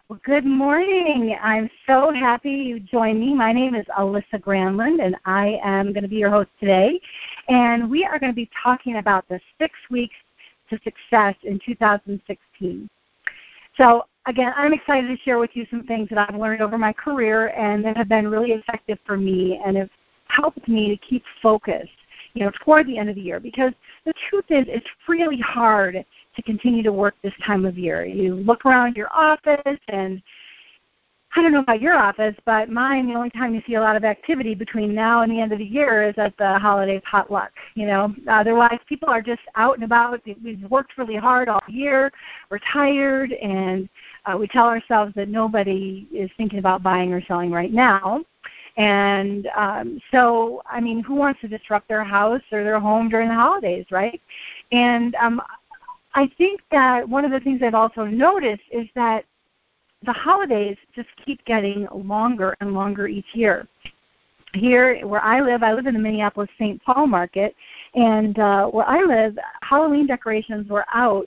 Well, good morning. I'm so happy you joined me. My name is Alyssa Granlund, and I am going to be your host today. And we are going to be talking about the 6 weeks to success in 2016. So, again, I'm excited to share with you some things that I've learned over my career and that have been really effective for me and have helped me to keep focused, toward the end of the year. Because the truth is, it's really hard to continue to work this time of year. You look around your office, and I don't know about your office, but mine, the only time you see a lot of activity between now and the end of the year is at the holiday potluck. Otherwise, people are just out and about. We've worked really hard all year. We're tired, and we tell ourselves that nobody is thinking about buying or selling right now. And so, who wants to disrupt their house or their home during the holidays, right? And I think that one of the things I've also noticed is that the holidays just keep getting longer and longer each year. Here where I live in the Minneapolis-St. Paul market, and where I live, Halloween decorations were out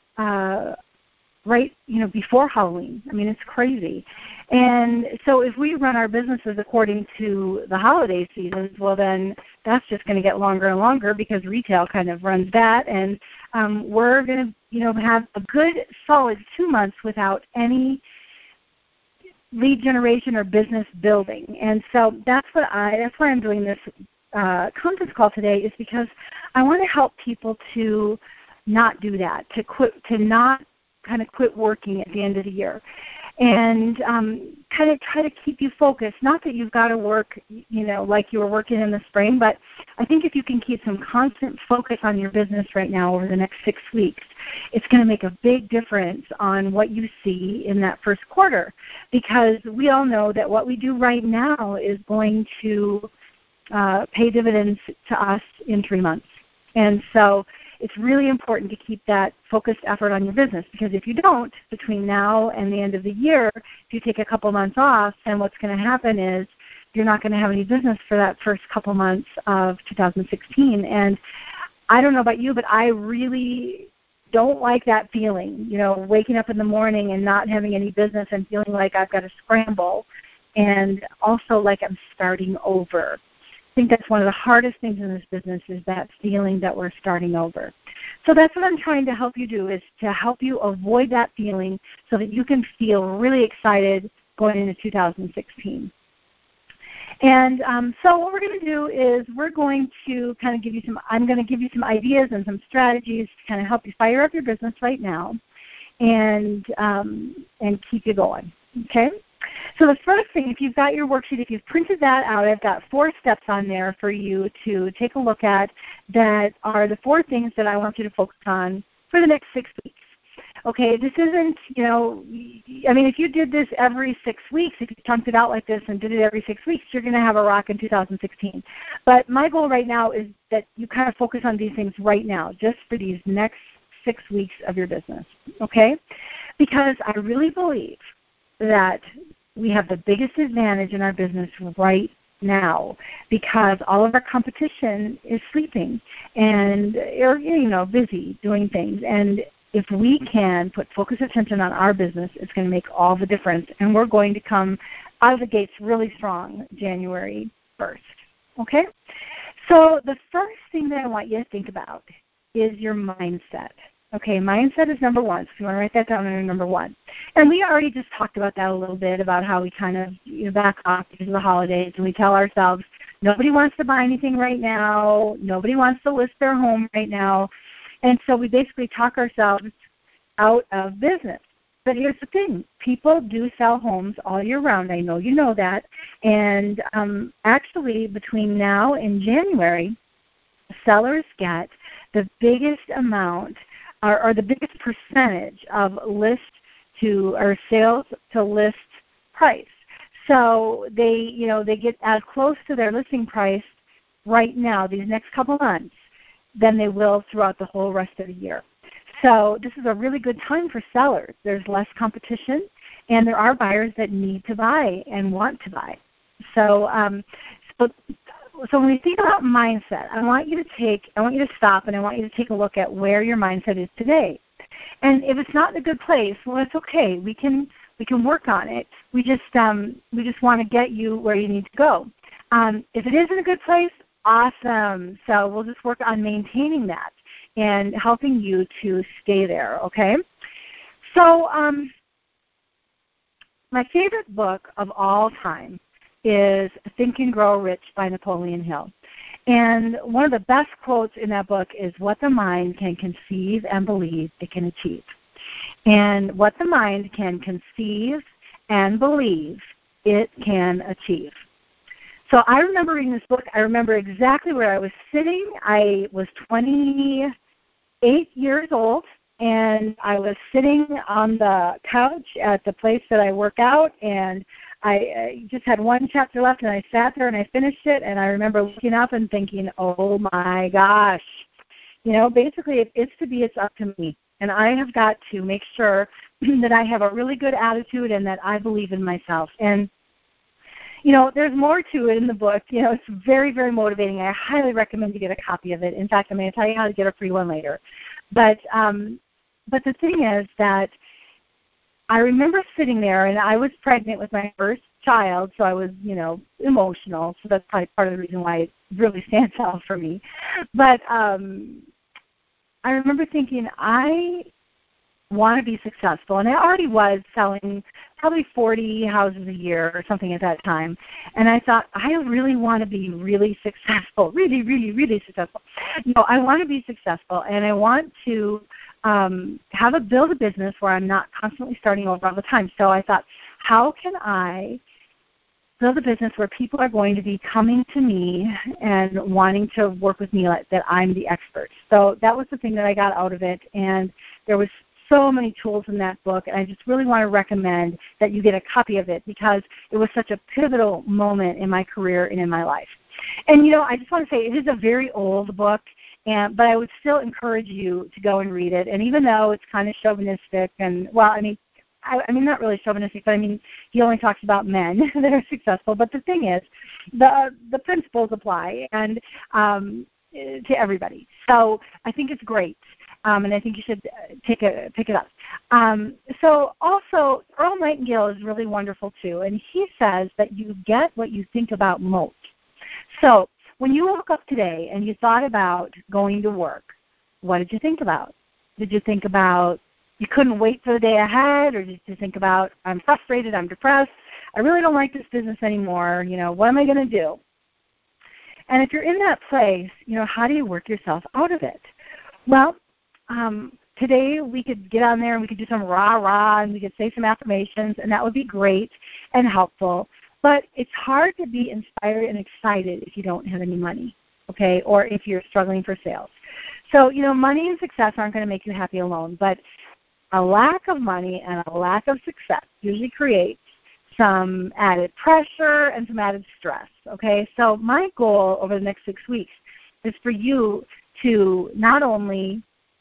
right, before Halloween. It's crazy. And so if we run our businesses according to the holiday seasons, well, then that's just going to get longer and longer because retail kind of runs that. And we're going to, have a good solid 2 months without any lead generation or business building. And so that's why I'm doing this conference call today, is because I want to help people to not do that, to not kind of quit working at the end of the year, and kind of try to keep you focused. Not that you've got to work, like you were working in the spring, but I think if you can keep some constant focus on your business right now over the next 6 weeks, it's going to make a big difference on what you see in that first quarter, because we all know that what we do right now is going to pay dividends to us in 3 months. And so it's really important to keep that focused effort on your business, because if you don't, between now and the end of the year, if you take a couple months off, then what's going to happen is you're not going to have any business for that first couple months of 2016. And I don't know about you, but I really don't like that feeling, waking up in the morning and not having any business and feeling like I've got to scramble, and also like I'm starting over. I think that's one of the hardest things in this business, is that feeling that we're starting over. So that's what I'm trying to help you do, is to help you avoid that feeling so that you can feel really excited going into 2016. And so what we're going to do is we're going to kind of I'm going to give you some ideas and some strategies to kind of help you fire up your business right now and keep you going, okay? So the first thing, if you've got your worksheet, if you've printed that out, I've got 4 steps on there for you to take a look at that are the 4 things that I want you to focus on for the next 6 weeks. Okay, this isn't, if you did this every 6 weeks, if you chunked it out like this and did it every 6 weeks, you're going to have a rockin' 2016. But my goal right now is that you kind of focus on these things right now, just for these next 6 weeks of your business, okay? Because I really believe that we have the biggest advantage in our business right now, because all of our competition is sleeping and or busy doing things. And if we can put focused attention on our business, it's going to make all the difference. And we're going to come out of the gates really strong January 1st. Okay? So the first thing that I want you to think about is your mindset. Okay, mindset is number 1, so if you want to write that down under number 1. And we already just talked about that a little bit, about how we kind of back off because of the holidays, and we tell ourselves nobody wants to buy anything right now, nobody wants to list their home right now, and so we basically talk ourselves out of business. But here's the thing, people do sell homes all year round. I know you know that, and actually between now and January, sellers get the biggest amount or the biggest percentage of sales to list price. So they get as close to their listing price right now, these next couple months, than they will throughout the whole rest of the year. So this is a really good time for sellers. There's less competition, and there are buyers that need to buy and want to buy. So when we think about mindset, I want you to stop, and I want you to take a look at where your mindset is today. And if it's not in a good place, well, it's okay. We can We can work on it. We just want to get you where you need to go. If it is in a good place, awesome. So we'll just work on maintaining that and helping you to stay there, okay? So my favorite book of all time is Think and Grow Rich by Napoleon Hill. And one of the best quotes in that book is, what the mind can conceive and believe it can achieve. And what the mind can conceive and believe it can achieve. So I remember reading this book. I remember exactly where I was sitting. I was 28 years old, and I was sitting on the couch at the place that I work out, and I just had one chapter left, and I sat there and I finished it, and I remember looking up and thinking, oh my gosh. Basically, if it's to be, it's up to me. And I have got to make sure that I have a really good attitude and that I believe in myself. And there's more to it in the book. It's very, very motivating. I highly recommend you get a copy of it. In fact, I'm going to tell you how to get a free one later. But the thing is that I remember sitting there, and I was pregnant with my first child, so I was, emotional. So that's probably part of the reason why it really stands out for me. But I remember thinking, I want to be successful. And I already was selling probably 40 houses a year or something at that time. And I thought, I really want to be really successful, really, really, really successful. I want to be successful, and I want to build a business where I'm not constantly starting over all the time. So I thought, how can I build a business where people are going to be coming to me and wanting to work with me, like that I'm the expert. So that was the thing that I got out of it, and there was so many tools in that book, and I just really want to recommend that you get a copy of it because it was such a pivotal moment in my career and in my life. And, I just want to say it is a very old book, but I would still encourage you to go and read it. And even though it's kind of chauvinistic and, not really chauvinistic, but he only talks about men that are successful. But the thing is, the principles apply and to everybody. So I think it's great, and I think you should pick it up. So also, Earl Nightingale is really wonderful too, and he says that you get what you think about most. So when you woke up today and you thought about going to work, what did you think about? Did you think about you couldn't wait for the day ahead, or did you think about, I'm frustrated, I'm depressed, I really don't like this business anymore, what am I going to do? And if you're in that place, how do you work yourself out of it? Well, today we could get on there and we could do some rah-rah and we could say some affirmations, and that would be great and helpful. But it's hard to be inspired and excited if you don't have any money, okay, or if you're struggling for sales. So, money and success aren't going to make you happy alone, but a lack of money and a lack of success usually creates some added pressure and some added stress, okay? So my goal over the next 6 weeks is for you to not only,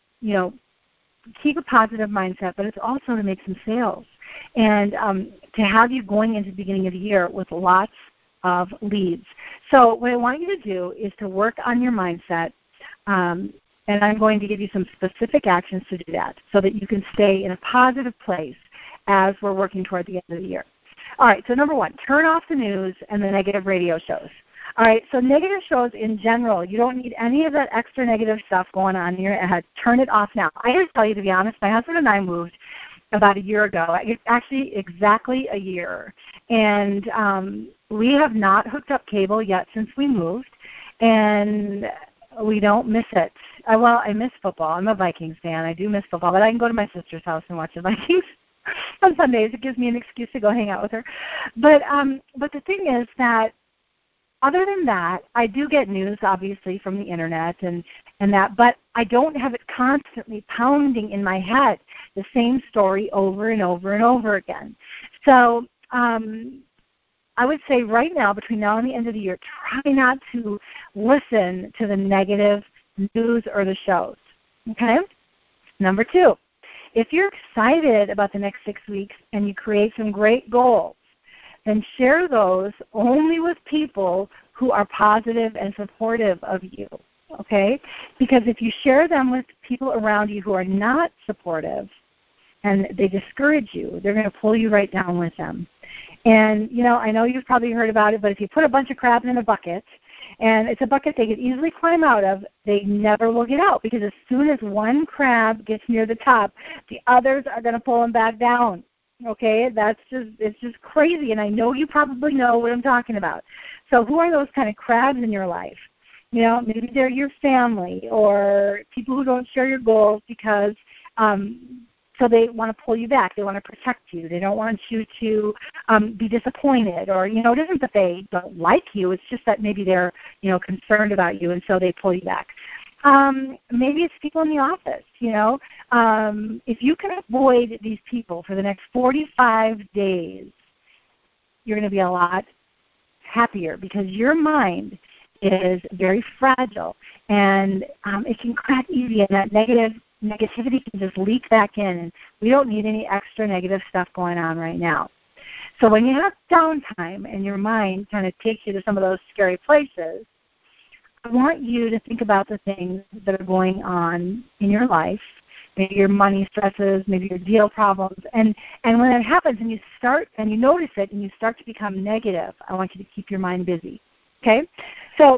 keep a positive mindset, but it's also to make some sales and to have you going into the beginning of the year with lots of leads. So what I want you to do is to work on your mindset, and I'm going to give you some specific actions to do that so that you can stay in a positive place as we're working toward the end of the year. All right, so number one, turn off the news and the negative radio shows. All right, so negative shows in general, you don't need any of that extra negative stuff going on in your head. Turn it off now. I got to tell you, to be honest, my husband and I moved about a year ago. It's actually exactly a year. And we have not hooked up cable yet since we moved, and we don't miss it. I miss football. I'm a Vikings fan. I do miss football, but I can go to my sister's house and watch the Vikings on Sundays. It gives me an excuse to go hang out with her. But the thing is that other than that, I do get news, obviously, from the Internet and that, but I don't have it constantly pounding in my head, the same story over and over and over again. So I would say right now, between now and the end of the year, try not to listen to the negative news or the shows, okay? Number two, if you're excited about the next 6 weeks and you create some great goals, then share those only with people who are positive and supportive of you, okay? Because if you share them with people around you who are not supportive, and they discourage you, they're going to pull you right down with them. And, I know you've probably heard about it, but if you put a bunch of crabs in a bucket, and it's a bucket they could easily climb out of, they never will get out, because as soon as one crab gets near the top, the others are going to pull them back down. Okay, it's just crazy, and I know you probably know what I'm talking about. So who are those kind of crabs in your life? Maybe they're your family or people who don't share your goals because so they want to pull you back. They want to protect you. They don't want you to be disappointed, or, it isn't that they don't like you. It's just that maybe they're, concerned about you, and so they pull you back. Maybe it's people in the office, If you can avoid these people for the next 45 days, you're going to be a lot happier, because your mind is very fragile, and it can crack easy, and that negativity can just leak back in, and we don't need any extra negative stuff going on right now. So when you have downtime and your mind kind of takes you to some of those scary places, I want you to think about the things that are going on in your life, maybe your money stresses, maybe your deal problems, and when that happens and you start and you notice it and you start to become negative, I want you to keep your mind busy. Okay? So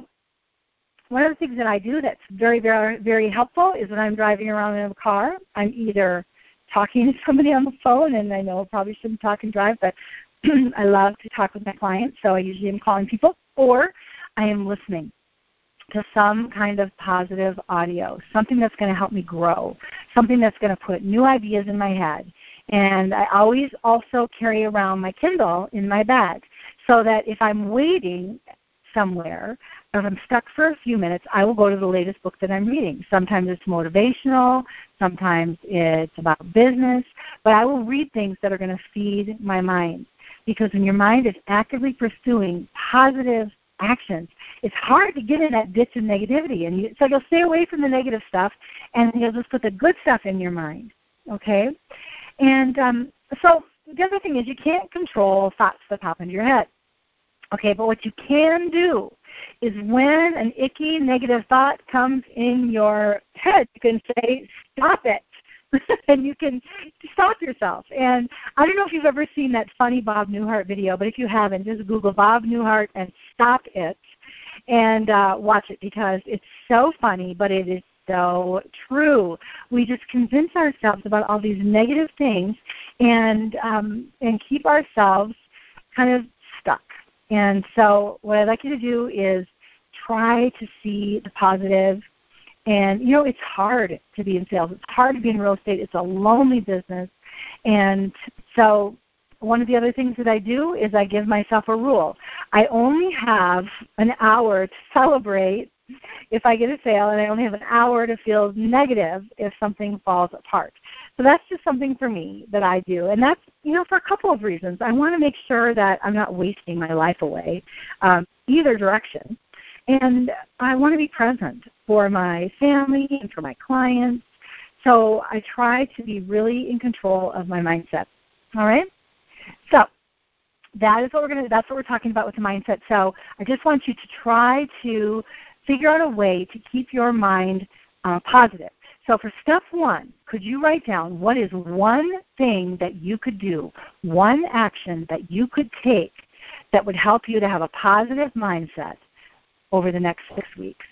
one of the things that I do that's very, very, very helpful is when I'm driving around in a car, I'm either talking to somebody on the phone, and I know I probably shouldn't talk and drive, but I love to talk with my clients, so I usually am calling people, or I am listening to some kind of positive audio, something that's going to help me grow, something that's going to put new ideas in my head. And I always also carry around my Kindle in my bag, so that if I'm waiting somewhere, or if I'm stuck for a few minutes, I will go to the latest book that I'm reading. Sometimes it's motivational, sometimes it's about business, but I will read things that are going to feed my mind. Because when your mind is actively pursuing positive actions, it's hard to get in that ditch of negativity. And so you'll stay away from the negative stuff, and you'll just put the good stuff in your mind, okay? And so the other thing is, you can't control thoughts that pop into your head, okay? But what you can do is, when an icky negative thought comes in your head, you can say, stop it. And you can stop yourself. And I don't know if you've ever seen that funny Bob Newhart video, but if you haven't, just Google Bob Newhart and stop it, and watch it, because it's so funny, but it is so true. We just convince ourselves about all these negative things and keep ourselves kind of stuck. And so what I'd like you to do is try to see the positive. And, it's hard to be in sales. It's hard to be in real estate. It's a lonely business. And so one of the other things that I do is I give myself a rule. I only have an hour to celebrate if I get a sale, and I only have an hour to feel negative if something falls apart. So that's just something for me that I do. And that's, for a couple of reasons. I want to make sure that I'm not wasting my life away, either direction. And I want to be present for my family and for my clients. So I try to be really in control of my mindset. All right? So that's what we're talking about with the mindset. So I just want you to try to figure out a way to keep your mind positive. So for step one, could you write down what is one thing that you could do, one action that you could take that would help you to have a positive mindset over the next 6 weeks?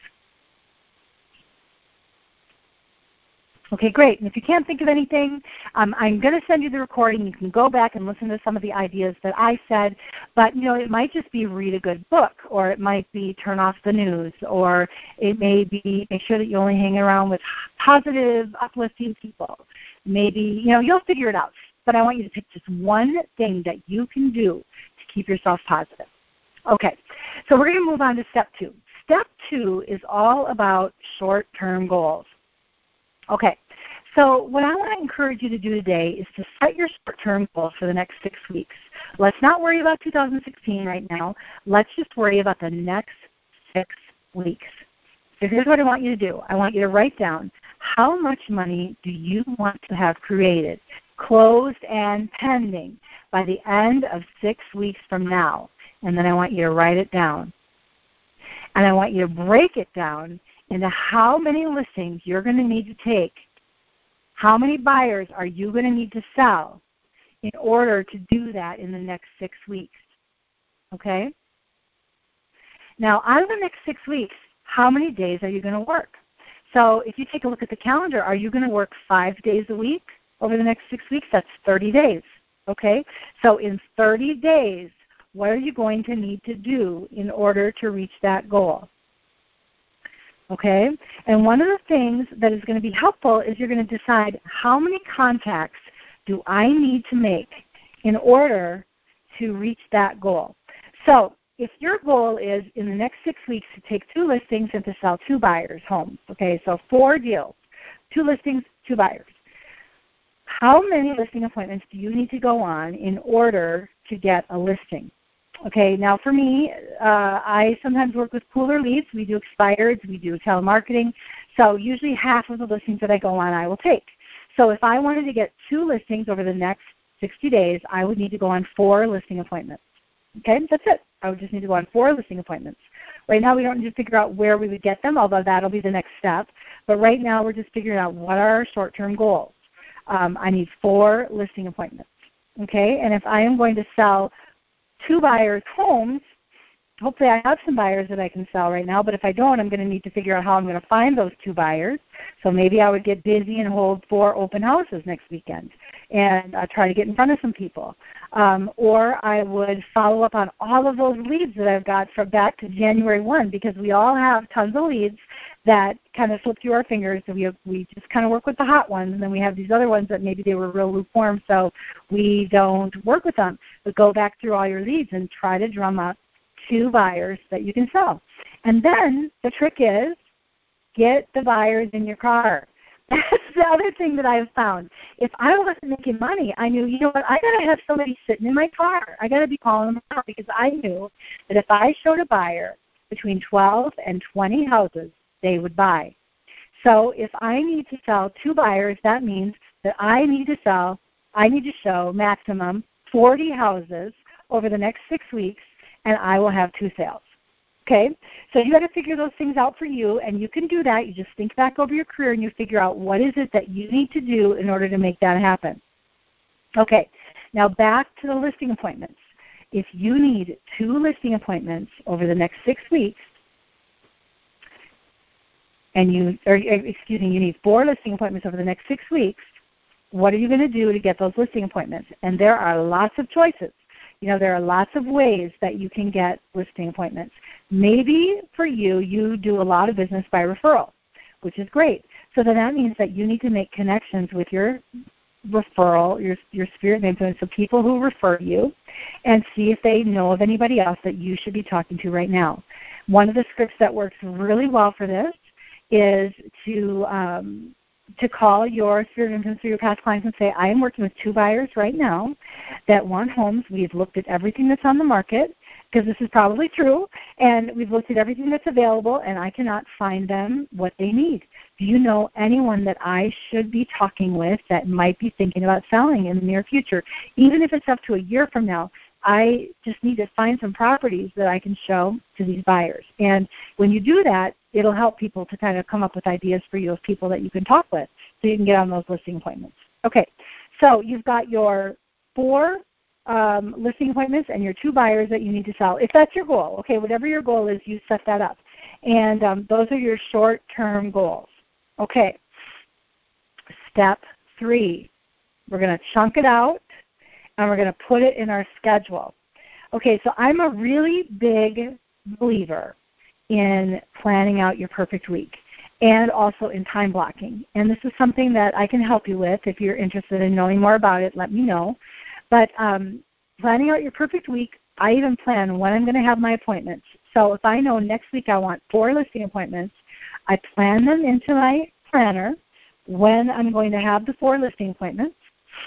Okay, great. And if you can't think of anything, I'm going to send you the recording. You can go back and listen to some of the ideas that I said. But, it might just be read a good book, or it might be turn off the news, or it may be make sure that you only hang around with positive, uplifting people. Maybe, you'll figure it out. But I want you to pick just one thing that you can do to keep yourself positive. Okay, so we're going to move on to step two. Step two is all about short-term goals. Okay, so what I want to encourage you to do today is to set your short-term goals for the next 6 weeks. Let's not worry about 2016 right now. Let's just worry about the next 6 weeks. So here's what I want you to do. I want you to write down, how much money do you want to have created, closed and pending, by the end of 6 weeks from now? And then I want you to write it down. And I want you to break it down into how many listings you're going to need to take How many buyers are you going to need to sell in order to do that in the next 6 weeks? Okay? Now, out of the next 6 weeks, how many days are you going to work? So if you take a look at the calendar, are you going to work 5 days a week over the next 6 weeks? That's 30 days. Okay? So in 30 days, what are you going to need to do in order to reach that goal? Okay? And one of the things that is going to be helpful is you're going to decide how many contacts do I need to make in order to reach that goal. So if your goal is in the next 6 weeks to take 2 listings and to sell 2 buyers' homes, okay, so 4 deals, 2 listings, 2 buyers, how many listing appointments do you need to go on in order to get a listing? Okay, now for me, I sometimes work with pooler leads. We do expireds, we do telemarketing. So usually half of the listings that I go on I will take. So if I wanted to get 2 listings over the next 60 days, I would need to go on 4 listing appointments. Okay, that's it. I would just need to go on 4 listing appointments. Right now we don't need to figure out where we would get them, although that'll be the next step. But right now we're just figuring out what are our short-term goals. I need 4 listing appointments. Okay, and if I am going to sell 2 buyers' homes, hopefully I have some buyers that I can sell right now, but if I don't, I'm going to need to figure out how I'm going to find those 2 buyers. So maybe I would get busy and hold 4 open houses next weekend and try to get in front of some people. Or I would follow up on all of those leads that I've got from back to January 1, because we all have tons of leads that kind of slip through our fingers, and we just kind of work with the hot ones, and then we have these other ones that maybe they were real lukewarm, so we don't work with them. But go back through all your leads and try to drum up 2 buyers that you can sell. And then the trick is get the buyers in your car. That's the other thing that I've found. If I wasn't making money, I knew, you know what, I got to have somebody sitting in my car. I got to be calling them out, because I knew that if I showed a buyer between 12 and 20 houses, they would buy. So if I need to sell 2 buyers, that means that I need to show maximum 40 houses over the next 6 weeks, and I will have 2 sales. Okay? So you got to figure those things out for you, and you can do that. You just think back over your career and you figure out what is it that you need to do in order to make that happen. Okay, now back to the listing appointments. If you need 2 listing appointments over the next 6 weeks, and you need 4 listing appointments over the next 6 weeks, what are you going to do to get those listing appointments? And there are lots of choices. You know, there are lots of ways that you can get listing appointments. Maybe for you, you do a lot of business by referral, which is great. So then that means that you need to make connections with your referral, your spirit name, so people who refer you, and see if they know of anybody else that you should be talking to right now. One of the scripts that works really well for this is to call your spirit influence or your past clients and say, I am working with 2 buyers right now that want homes. We've looked at everything that's on the market, because this is probably true, and we've looked at everything that's available, and I cannot find them what they need. Do you know anyone that I should be talking with that might be thinking about selling in the near future? Even if it's up to a year from now, I just need to find some properties that I can show to these buyers. And when you do that, it'll help people to kind of come up with ideas for you of people that you can talk with so you can get on those listing appointments. Okay, so you've got your 4 listing appointments and your 2 buyers that you need to sell. If that's your goal, okay, whatever your goal is, you set that up. And those are your short-term goals. Okay, step 3, we're going to chunk it out, and we're going to put it in our schedule. Okay, so I'm a really big believer in planning out your perfect week and also in time blocking. And this is something that I can help you with. If you're interested in knowing more about it, let me know. But planning out your perfect week, I even plan when I'm going to have my appointments. So if I know next week I want 4 listing appointments, I plan them into my planner when I'm going to have the 4 listing appointments.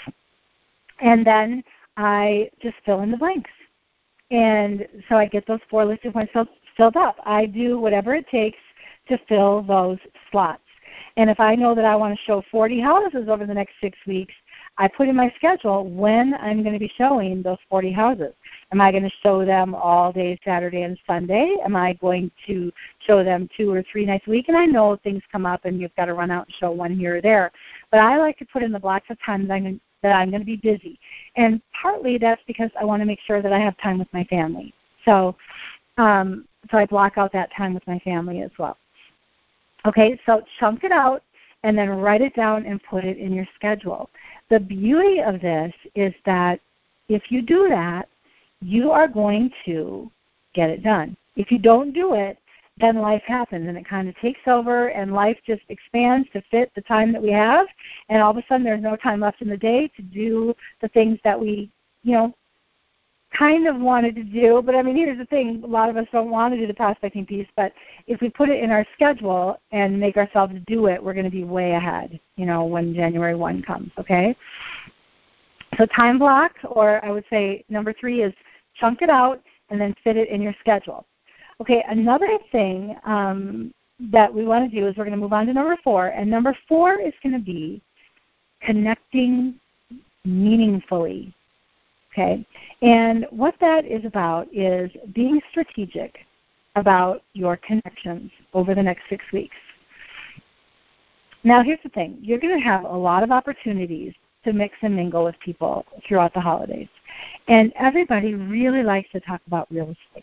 And then I just fill in the blanks. And so I get those 4 listing appointments filled up. I do whatever it takes to fill those slots. And if I know that I want to show 40 houses over the next 6 weeks, I put in my schedule when I'm going to be showing those 40 houses. Am I going to show them all day Saturday and Sunday? Am I going to show them 2 or 3 nights a week? And I know things come up and you've got to run out and show one here or there. But I like to put in the blocks of time that I'm going to be busy. And partly that's because I want to make sure that I have time with my family. So I block out that time with my family as well. Okay, so chunk it out and then write it down and put it in your schedule. The beauty of this is that if you do that, you are going to get it done. If you don't do it, then life happens and it kind of takes over and life just expands to fit the time that we have, and all of a sudden there's no time left in the day to do the things that we, kind of wanted to do. But I mean, here's the thing, a lot of us don't want to do the prospecting piece, but if we put it in our schedule and make ourselves do it, we're going to be way ahead, when January 1 comes, okay? So time block, or I would say number 3 is chunk it out and then fit it in your schedule. Okay, another thing that we want to do is we're going to move on to number 4, and number 4 is going to be connecting meaningfully. Okay, and what that is about is being strategic about your connections over the next 6 weeks. Now, here's the thing. You're going to have a lot of opportunities to mix and mingle with people throughout the holidays. And everybody really likes to talk about real estate.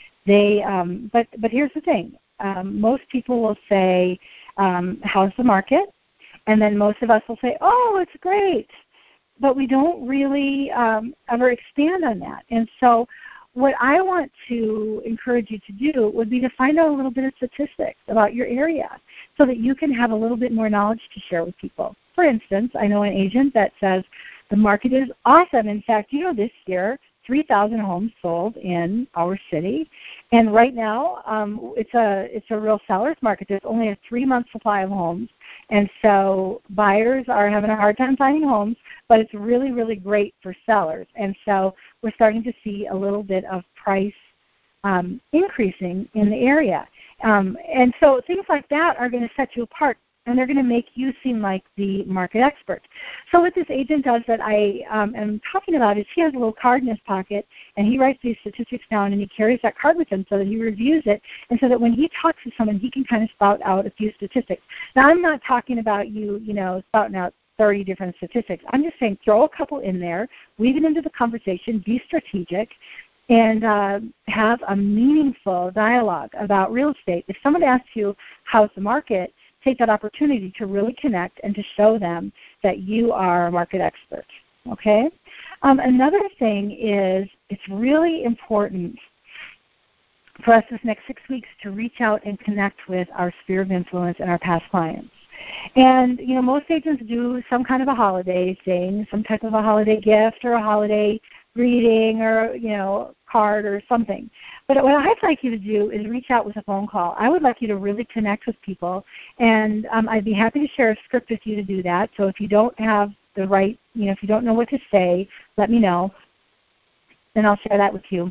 But here's the thing. Most people will say, how's the market? And then most of us will say, oh, it's great. But we don't really ever expand on that. And so what I want to encourage you to do would be to find out a little bit of statistics about your area so that you can have a little bit more knowledge to share with people. For instance, I know an agent that says the market is awesome. In fact, this year, 3,000 homes sold in our city. And right now, it's a real seller's market. There's only a 3-month supply of homes. And so buyers are having a hard time finding homes, but it's really, really great for sellers. And so we're starting to see a little bit of price increasing in the area. And so things like that are going to set you apart, and they're going to make you seem like the market expert. So what this agent does that I am talking about is he has a little card in his pocket, and he writes these statistics down, and he carries that card with him so that he reviews it, and so that when he talks to someone, he can kind of spout out a few statistics. Now, I'm not talking about you spouting out 30 different statistics. I'm just saying throw a couple in there, weave it into the conversation, be strategic, and have a meaningful dialogue about real estate. If someone asks you, how's the market, take that opportunity to really connect and to show them that you are a market expert, okay? Another thing is it's really important for us this next 6 weeks to reach out and connect with our sphere of influence and our past clients. And, most agents do some kind of a holiday thing, some type of a holiday gift or a holiday greeting or, card or something. But what I'd like you to do is reach out with a phone call. I would like you to really connect with people, and I'd be happy to share a script with you to do that. So if you don't have the right, if you don't know what to say, let me know, and I'll share that with you,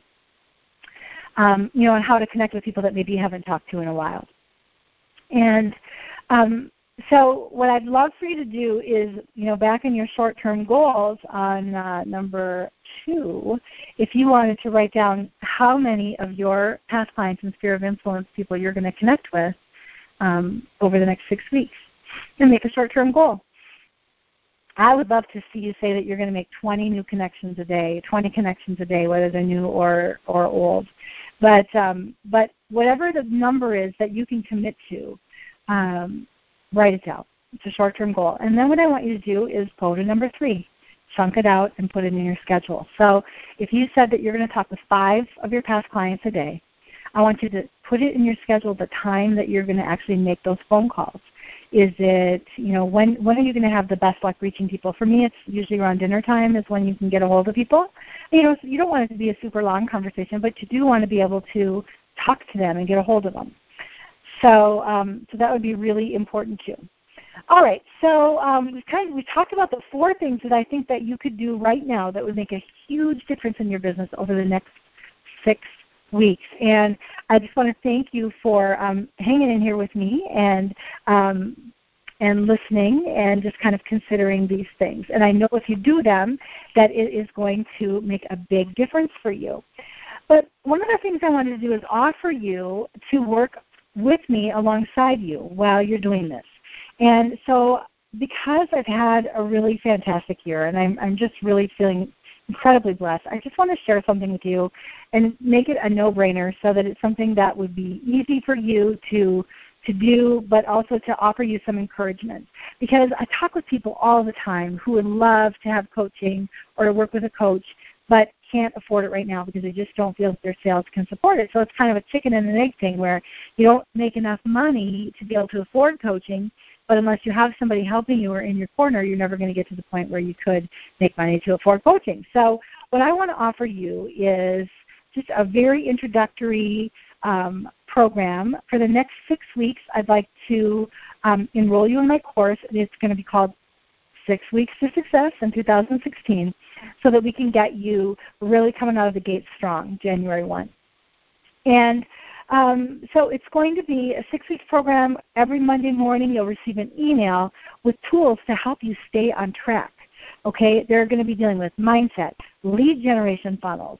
on how to connect with people that maybe you haven't talked to in a while. And so what I'd love for you to do is, back in your short-term goals on number 2, if you wanted to write down how many of your past clients and sphere of influence people you're going to connect with over the next 6 weeks, and make a short-term goal. I would love to see you say that you're going to make 20 new connections a day, 20 connections a day, whether they're new or old. But whatever the number is that you can commit to, write it down. It's a short-term goal. And then what I want you to do is go to number 3, chunk it out and put it in your schedule. So if you said that you're going to talk with 5 of your past clients a day, I want you to put it in your schedule the time that you're going to actually make those phone calls. Is it, when are you going to have the best luck reaching people? For me, it's usually around dinner time is when you can get a hold of people. So you don't want it to be a super long conversation, but you do want to be able to talk to them and get a hold of them. So that would be really important too. All right, so we talked about the 4 things that I think that you could do right now that would make a huge difference in your business over the next 6 weeks. And I just want to thank you for hanging in here with me and and listening and just kind of considering these things. And I know if you do them, that it is going to make a big difference for you. But one of the things I wanted to do is offer you to work with me alongside you while you're doing this. And so because I've had a really fantastic year and I'm just really feeling incredibly blessed, I just want to share something with you and make it a no-brainer so that it's something that would be easy for you to do, but also to offer you some encouragement. Because I talk with people all the time who would love to have coaching or to work with a coach, but can't afford it right now because they just don't feel that their sales can support it. So it's kind of a chicken and an egg thing where you don't make enough money to be able to afford coaching, but unless you have somebody helping you or in your corner, you're never going to get to the point where you could make money to afford coaching. So what I want to offer you is just a very introductory program. For the next 6 weeks, I'd like to enroll you in my course. It's going to be called 6 Weeks to Success in 2016, so that we can get you really coming out of the gate strong January 1. And so it's going to be a 6-week program. Every Monday morning you'll receive an email with tools to help you stay on track. Okay, they're going to be dealing with mindset, lead generation funnels,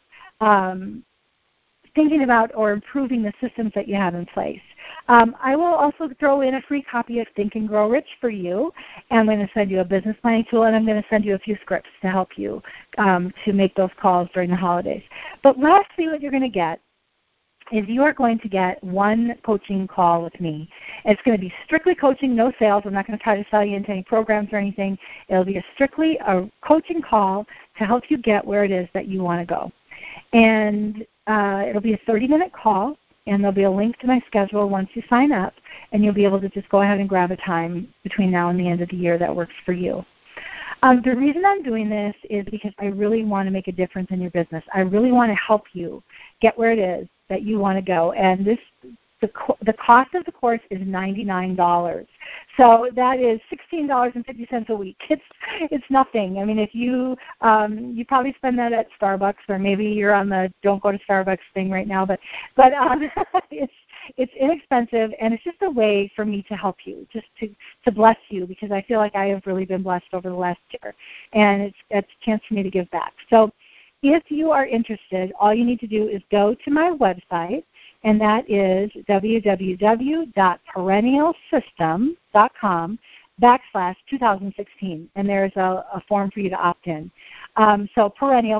thinking about or improving the systems that you have in place. I will also throw in a free copy of Think and Grow Rich for you, and I'm going to send you a business planning tool, and I'm going to send you a few scripts to help you to make those calls during the holidays. But lastly, what you're going to get is you are going to get one coaching call with me. It's going to be strictly coaching, no sales. I'm not going to try to sell you into any programs or anything. It'll be strictly a coaching call to help you get where it is that you want to go. And it'll be a 30-minute call, and there'll be a link to my schedule once you sign up, and you'll be able to just go ahead and grab a time between now and the end of the year that works for you. The reason I'm doing this is because I really want to make a difference in your business. I really want to help you get where it is that you want to go. And the cost of the course is $99. So that is $16.50 a week. It's nothing. I mean, if you probably spend that at Starbucks, or maybe you're on the don't go to Starbucks thing right now, but it's inexpensive, and it's just a way for me to help you, just to bless you, because I feel like I have really been blessed over the last year, and it's a chance for me to give back. So if you are interested, all you need to do is go to my website, and that is www.perennialsystem.com/2016, and there's a form for you to opt in. So Perennial,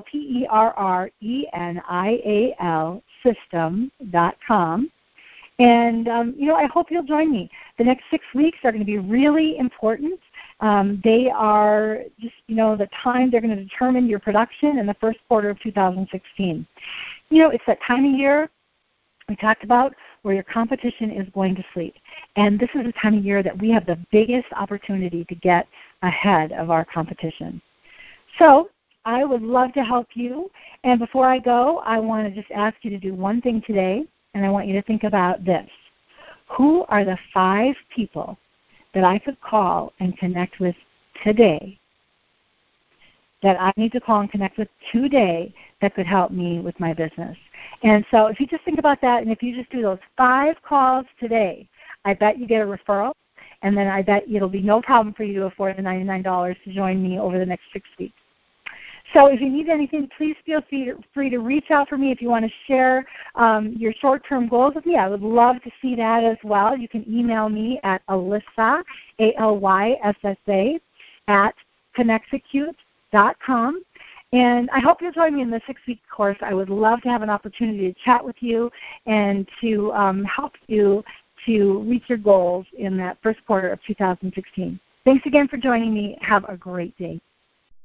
PERRENIAL system.com. And, I hope you'll join me. The next 6 weeks are going to be really important. They are just, the time they're going to determine your production in the first quarter of 2016. It's that time of year we talked about where your competition is going to sleep. And this is the time of year that we have the biggest opportunity to get ahead of our competition. So I would love to help you. And before I go, I want to just ask you to do one thing today, and I want you to think about this. Who are the 5 people that I could call and connect with today, that I need to call and connect with today, that could help me with my business? And so if you just think about that, and if you just do those 5 calls today, I bet you get a referral, and then I bet it'll be no problem for you to afford the $99 to join me over the next 6 weeks. So if you need anything, please feel free to reach out for me if you want to share your short-term goals with me. I would love to see that as well. You can email me at Alyssa, ALYSSA, @connexecute.com. And I hope you'll join me in the 6-week course. I would love to have an opportunity to chat with you and to help you to reach your goals in that first quarter of 2016. Thanks again for joining me. Have a great day.